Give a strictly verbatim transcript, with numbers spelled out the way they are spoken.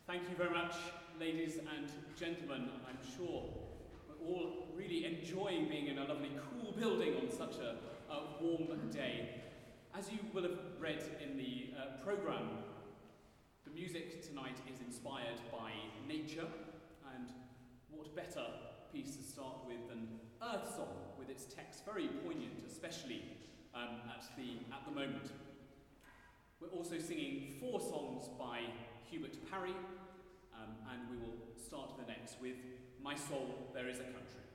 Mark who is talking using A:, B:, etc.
A: Thank you very much, ladies and gentlemen. I'm sure we're all really enjoying being in a lovely, cool building on such a, a warm day. As you will have read in the uh, programme, the music tonight is inspired by nature, and what better piece to start with than Earth Song, with its text very poignant, especially um, at the at the moment. We're also singing four songs by Hubert Parry, um, and we will start the next with My Soul, There Is a Country.